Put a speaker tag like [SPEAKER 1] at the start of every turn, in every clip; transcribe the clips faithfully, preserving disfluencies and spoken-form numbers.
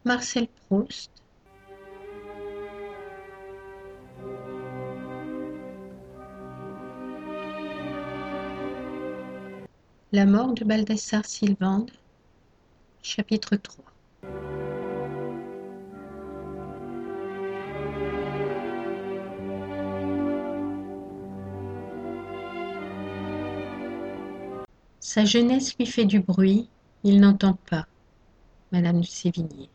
[SPEAKER 1] Marcel Proust. La mort de Baldassare Sylvande, chapitre trois. Sa jeunesse lui fait du bruit, il n'entend pas. Madame de Sévigné.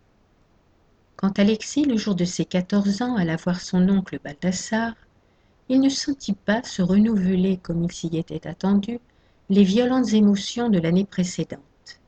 [SPEAKER 1] Quand Alexis, le jour de ses quatorze ans, alla voir son oncle Baldassare, il ne sentit pas se renouveler, comme il s'y était attendu, les violentes émotions de l'année précédente.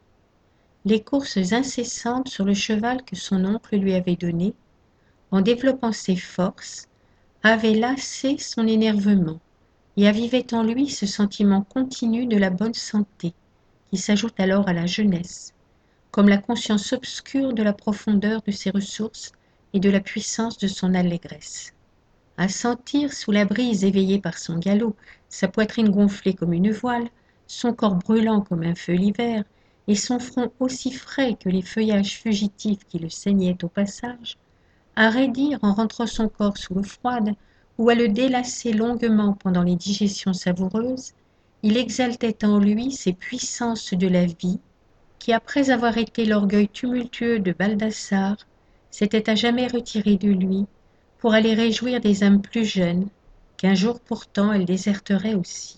[SPEAKER 1] Les courses incessantes sur le cheval que son oncle lui avait donné, en développant ses forces, avaient lassé son énervement et avivaient en lui ce sentiment continu de la bonne santé, qui s'ajoute alors à la jeunesse, comme la conscience obscure de la profondeur de ses ressources et de la puissance de son allégresse. À sentir, sous la brise éveillée par son galop, sa poitrine gonflée comme une voile, son corps brûlant comme un feu l'hiver, et son front aussi frais que les feuillages fugitifs qui le saignaient au passage, à raidir en rentrant son corps sous l'eau froide, ou à le délasser longuement pendant les digestions savoureuses, il exaltait en lui ces puissances de la vie, qui, après avoir été l'orgueil tumultueux de Baldassare, s'était à jamais retiré de lui pour aller réjouir des âmes plus jeunes, qu'un jour pourtant elle déserterait aussi.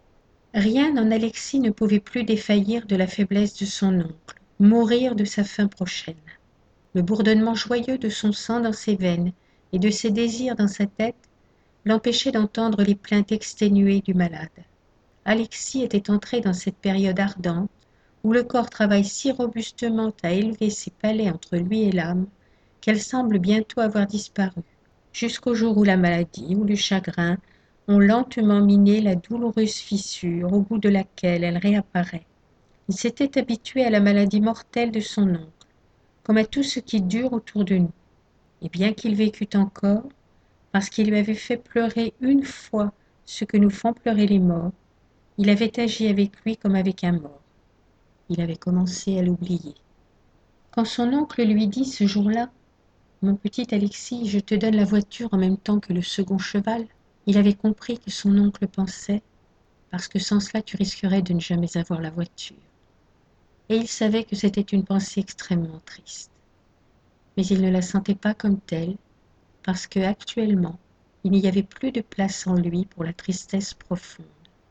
[SPEAKER 1] Rien en Alexis ne pouvait plus défaillir de la faiblesse de son oncle, mourir de sa faim prochaine. Le bourdonnement joyeux de son sang dans ses veines et de ses désirs dans sa tête l'empêchait d'entendre les plaintes exténuées du malade. Alexis était entré dans cette période ardente où le corps travaille si robustement à élever ses palais entre lui et l'âme qu'elle semble bientôt avoir disparu, jusqu'au jour où la maladie ou le chagrin ont lentement miné la douloureuse fissure au bout de laquelle elle réapparaît. Il s'était habitué à la maladie mortelle de son oncle, comme à tout ce qui dure autour de nous, et bien qu'il vécût encore, parce qu'il lui avait fait pleurer une fois ce que nous font pleurer les morts, il avait agi avec lui comme avec un mort. Il avait commencé à l'oublier. Quand son oncle lui dit ce jour-là « Mon petit Alexis, je te donne la voiture en même temps que le second cheval », il avait compris que son oncle pensait « Parce que sans cela tu risquerais de ne jamais avoir la voiture ». Et il savait que c'était une pensée extrêmement triste. Mais il ne la sentait pas comme telle, parce que actuellement, il n'y avait plus de place en lui pour la tristesse profonde.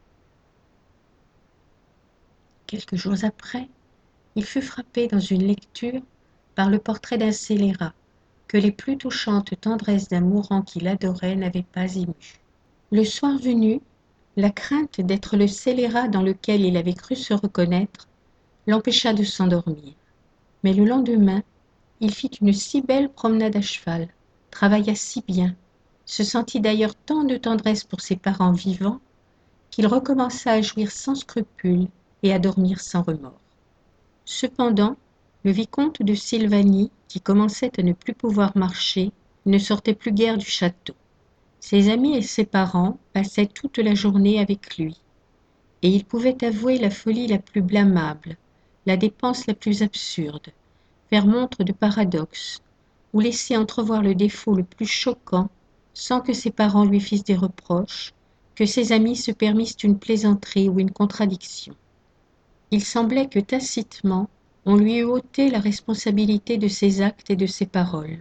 [SPEAKER 1] Quelques jours après, il fut frappé dans une lecture par le portrait d'un scélérat que les plus touchantes tendresses d'un mourant qu'il adorait n'avaient pas ému. Le soir venu, la crainte d'être le scélérat dans lequel il avait cru se reconnaître l'empêcha de s'endormir. Mais le lendemain, il fit une si belle promenade à cheval, travailla si bien, se sentit d'ailleurs tant de tendresse pour ses parents vivants, qu'il recommença à jouir sans scrupule et à dormir sans remords. Cependant, le vicomte de Sylvanie, qui commençait à ne plus pouvoir marcher, ne sortait plus guère du château. Ses amis et ses parents passaient toute la journée avec lui, et il pouvait avouer la folie la plus blâmable, la dépense la plus absurde, faire montre de paradoxe, ou laisser entrevoir le défaut le plus choquant, sans que ses parents lui fissent des reproches, que ses amis se permissent une plaisanterie ou une contradiction. Il semblait que tacitement, on lui eût ôté la responsabilité de ses actes et de ses paroles.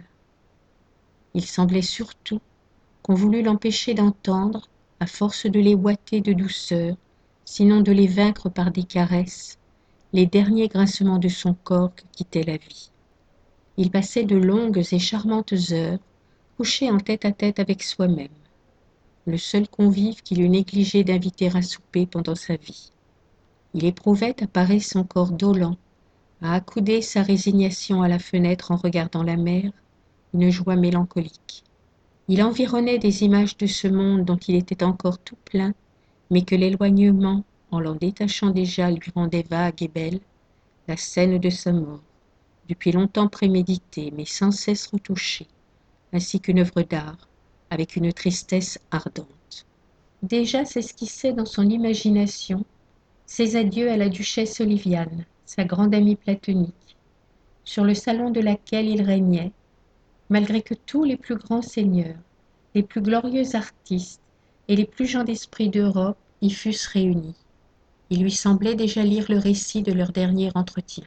[SPEAKER 1] Il semblait surtout qu'on voulût l'empêcher d'entendre, à force de les ouater de douceur, sinon de les vaincre par des caresses, les derniers grincements de son corps que quittait la vie. Il passait de longues et charmantes heures, couché en tête-à-tête avec soi-même, le seul convive qu'il eût négligé d'inviter à souper pendant sa vie. Il éprouvait à parer son corps dolent, à accouder sa résignation à la fenêtre en regardant la mer, une joie mélancolique. Il environnait des images de ce monde dont il était encore tout plein, mais que l'éloignement, en l'en détachant déjà, lui rendait vague et belle, la scène de sa mort, depuis longtemps préméditée, mais sans cesse retouchée, ainsi qu'une œuvre d'art, avec une tristesse ardente. Déjà s'esquissaient dans son imagination ses adieux à la duchesse Oliviane, sa grande amie platonique, sur le salon de laquelle il régnait, malgré que tous les plus grands seigneurs, les plus glorieux artistes et les plus gens d'esprit d'Europe y fussent réunis. Il lui semblait déjà lire le récit de leur dernier entretien.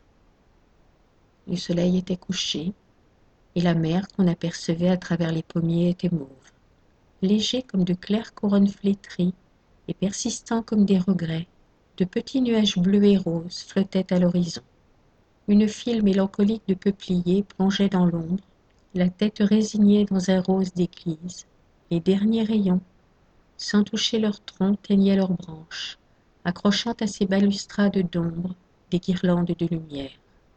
[SPEAKER 1] Le soleil était couché, et la mer qu'on apercevait à travers les pommiers était mauve. Léger comme de claires couronnes flétries et persistants comme des regrets, de petits nuages bleus et roses flottaient à l'horizon. Une file mélancolique de peupliers plongeait dans l'ombre, la tête résignée dans un rose d'église. Les derniers rayons, sans toucher leur tronc, teignaient leurs branches, accrochant à ces balustrades d'ombre des guirlandes de lumière.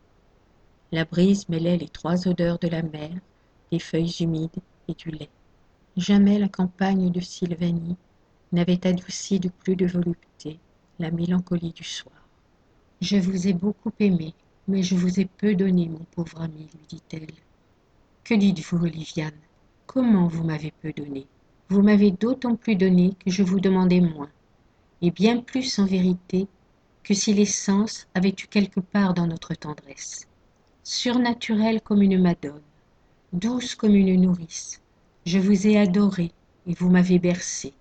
[SPEAKER 1] La brise mêlait les trois odeurs de la mer, des feuilles humides et du lait. Jamais la campagne de Sylvanie n'avait adouci de plus de volupté la mélancolie du soir. « Je vous ai beaucoup aimé, mais je vous ai peu donné, mon pauvre ami, lui dit-elle. Que dites-vous, Oliviane? Comment vous m'avez peu donné? Vous m'avez d'autant plus donné que je vous demandais moins, et bien plus en vérité que si les sens avaient eu quelque part dans notre tendresse. Surnaturelle comme une madone, douce comme une nourrice, je vous ai adoré et vous m'avez bercé.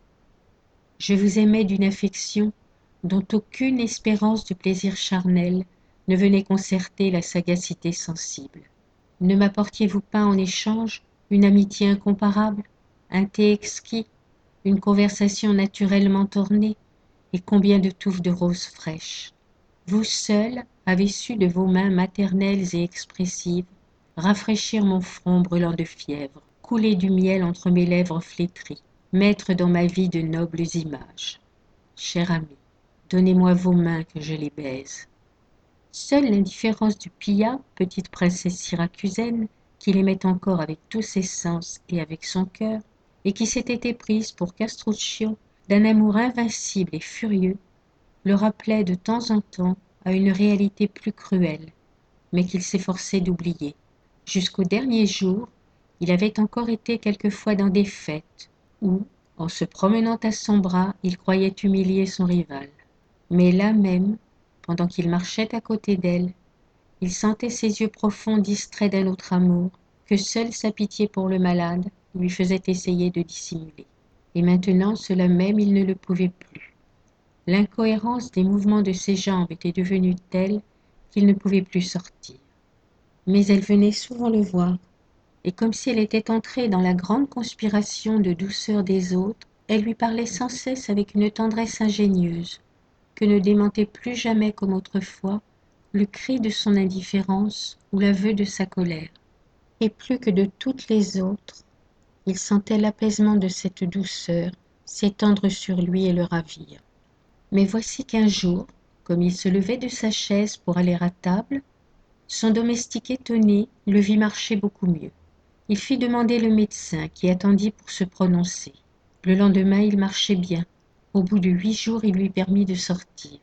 [SPEAKER 1] Je vous aimais d'une affection dont aucune espérance de plaisir charnel ne venait concerter la sagacité sensible. Ne m'apportiez-vous pas en échange une amitié incomparable, un thé exquis, une conversation naturellement ornée, et combien de touffes de roses fraîches? Vous seul avez su de vos mains maternelles et expressives rafraîchir mon front brûlant de fièvre, couler du miel entre mes lèvres flétries, mettre dans ma vie de nobles images. Cher ami, donnez-moi vos mains que je les baise. Seule l'indifférence du Pia, petite princesse syracusaine, qui l'aimait encore avec tous ses sens et avec son cœur, et qui s'était éprise pour Castruccio d'un amour invincible et furieux, le rappelait de temps en temps à une réalité plus cruelle, mais qu'il s'efforçait d'oublier. Jusqu'au dernier jour, il avait encore été quelquefois dans des fêtes, où, en se promenant à son bras, il croyait humilier son rival. Mais là même, pendant qu'il marchait à côté d'elle, il sentait ses yeux profonds distraits d'un autre amour, que seule sa pitié pour le malade lui faisait essayer de dissimuler. Et maintenant, cela même, il ne le pouvait plus. L'incohérence des mouvements de ses jambes était devenue telle qu'il ne pouvait plus sortir. Mais elle venait souvent le voir, et comme si elle était entrée dans la grande conspiration de douceur des autres, elle lui parlait sans cesse avec une tendresse ingénieuse, que ne démentait plus jamais comme autrefois le cri de son indifférence ou l'aveu de sa colère. Et plus que de toutes les autres, il sentait l'apaisement de cette douceur s'étendre sur lui et le ravir. Mais voici qu'un jour, comme il se levait de sa chaise pour aller à table, son domestique étonné le vit marcher beaucoup mieux. Il fit demander le médecin qui attendit pour se prononcer. Le lendemain, il marchait bien. Au bout de huit jours, il lui permit de sortir.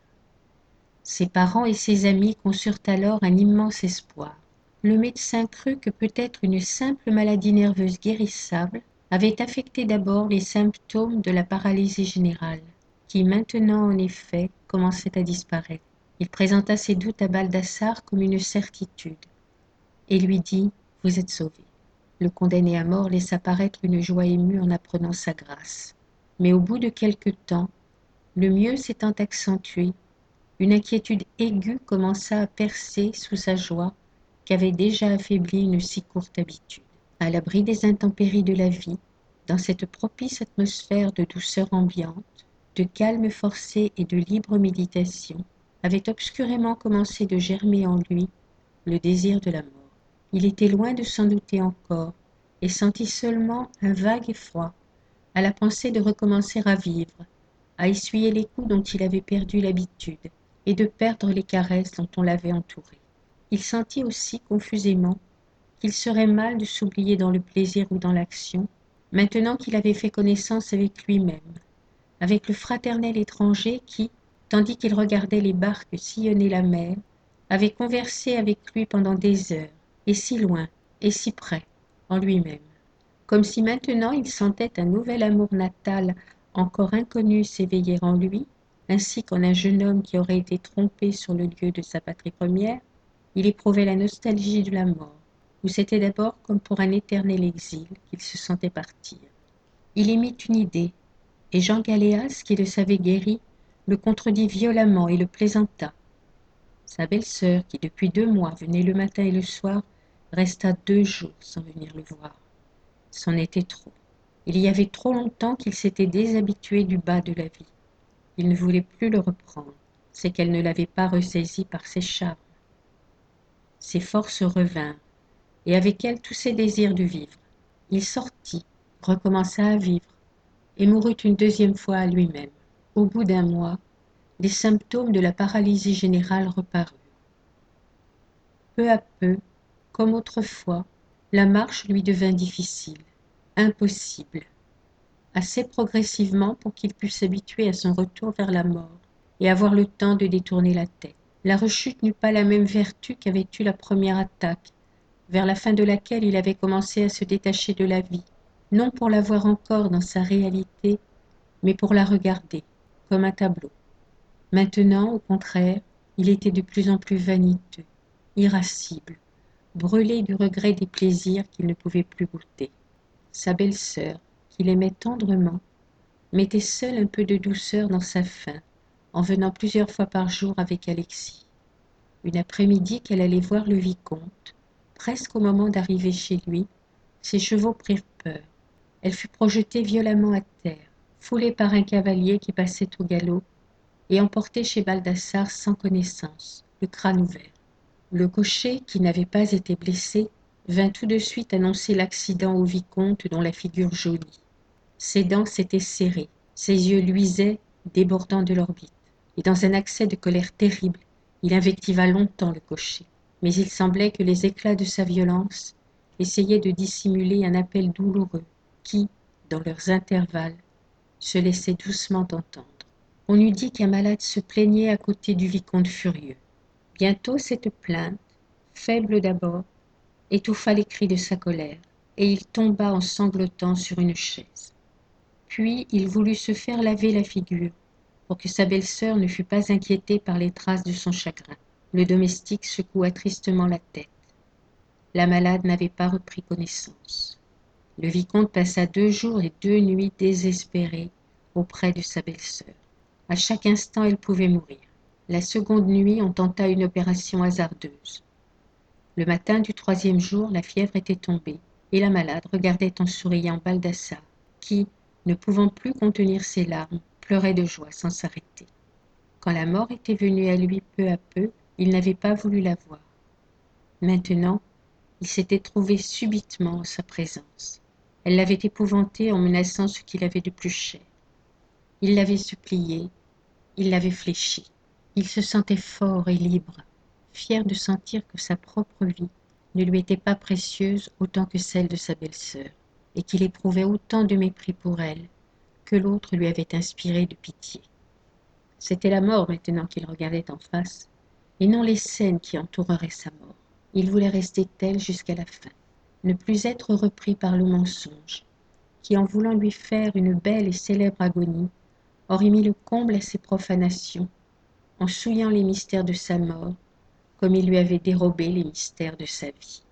[SPEAKER 1] Ses parents et ses amis conçurent alors un immense espoir. Le médecin crut que peut-être une simple maladie nerveuse guérissable avait affecté d'abord les symptômes de la paralysie générale, qui maintenant en effet commençait à disparaître. Il présenta ses doutes à Baldassare comme une certitude, et lui dit « Vous êtes sauvé ». Le condamné à mort laissa paraître une joie émue en apprenant sa grâce. Mais au bout de quelque temps, le mieux s'étant accentué, une inquiétude aiguë commença à percer sous sa joie qu'avait déjà affaibli une si courte habitude. À l'abri des intempéries de la vie, dans cette propice atmosphère de douceur ambiante, de calme forcé et de libre méditation, avait obscurément commencé de germer en lui le désir de la mort. Il était loin de s'en douter encore, et sentit seulement un vague effroi à la pensée de recommencer à vivre, à essuyer les coups dont il avait perdu l'habitude, et de perdre les caresses dont on l'avait entouré. Il sentit aussi confusément qu'il serait mal de s'oublier dans le plaisir ou dans l'action, maintenant qu'il avait fait connaissance avec lui-même, avec le fraternel étranger qui, tandis qu'il regardait les barques sillonner la mer, avait conversé avec lui pendant des heures, et si loin, et si près, en lui-même. Comme si maintenant il sentait un nouvel amour natal encore inconnu s'éveiller en lui, ainsi qu'en un jeune homme qui aurait été trompé sur le lieu de sa patrie première, Il éprouvait la nostalgie de la mort, ou c'était d'abord comme pour un éternel exil qu'il se sentait partir. Il émit une idée, et Jean Galéas, qui le savait guéri, le contredit violemment et le plaisanta. Sa belle-sœur, qui depuis deux mois venait le matin et le soir, resta deux jours sans venir le voir. C'en était trop. Il y avait trop longtemps qu'il s'était déshabitué du bas de la vie. Il ne voulait plus le reprendre. C'est qu'elle ne l'avait pas ressaisi par ses charmes. Ses forces revinrent, et avec elles tous ses désirs de vivre. Il sortit, recommença à vivre, et mourut une deuxième fois à lui-même. Au bout d'un mois, les symptômes de la paralysie générale reparurent. Peu à peu, comme autrefois, la marche lui devint difficile, impossible, assez progressivement pour qu'il pût s'habituer à son retour vers la mort et avoir le temps de détourner la tête. La rechute n'eut pas la même vertu qu'avait eue la première attaque, vers la fin de laquelle il avait commencé à se détacher de la vie, non pour la voir encore dans sa réalité, mais pour la regarder, comme un tableau. Maintenant, au contraire, il était de plus en plus vaniteux, irascible, brûlé du regret des plaisirs qu'il ne pouvait plus goûter. Sa belle-sœur, qu'il aimait tendrement, mettait seule un peu de douceur dans sa faim, en venant plusieurs fois par jour avec Alexis. Une après-midi qu'elle allait voir le vicomte, presque au moment d'arriver chez lui, ses chevaux prirent peur. Elle fut projetée violemment à terre, foulée par un cavalier qui passait au galop, et emportée chez Baldassare sans connaissance, le crâne ouvert. Le cocher, qui n'avait pas été blessé, vint tout de suite annoncer l'accident au vicomte dont la figure jaunit. Ses dents s'étaient serrées, ses yeux luisaient, débordant de l'orbite, et dans un accès de colère terrible, il invectiva longtemps le cocher. Mais il semblait que les éclats de sa violence essayaient de dissimuler un appel douloureux qui, dans leurs intervalles, se laissait doucement entendre. On eût dit qu'un malade se plaignait à côté du vicomte furieux. Bientôt cette plainte, faible d'abord, étouffa les cris de sa colère, et il tomba en sanglotant sur une chaise. Puis il voulut se faire laver la figure, pour que sa belle-sœur ne fût pas inquiétée par les traces de son chagrin. Le domestique secoua tristement la tête. La malade n'avait pas repris connaissance. Le vicomte passa deux jours et deux nuits désespérés auprès de sa belle-sœur. À chaque instant, elle pouvait mourir. La seconde nuit, on tenta une opération hasardeuse. Le matin du troisième jour, la fièvre était tombée, et la malade regardait en souriant Baldassare, qui, ne pouvant plus contenir ses larmes, pleurait de joie sans s'arrêter. Quand la mort était venue à lui peu à peu, il n'avait pas voulu la voir. Maintenant, il s'était trouvé subitement en sa présence. Elle l'avait épouvanté en menaçant ce qu'il avait de plus cher. Il l'avait supplié, il l'avait fléchi. Il se sentait fort et libre, fier de sentir que sa propre vie ne lui était pas précieuse autant que celle de sa belle-sœur, et qu'il éprouvait autant de mépris pour elle que l'autre lui avait inspiré de pitié. C'était la mort maintenant qu'il regardait en face, et non les scènes qui entoureraient sa mort. Il voulait rester tel jusqu'à la fin, ne plus être repris par le mensonge, qui en voulant lui faire une belle et célèbre agonie, aurait mis le comble à ses profanations, en souillant les mystères de sa mort, comme il lui avait dérobé les mystères de sa vie.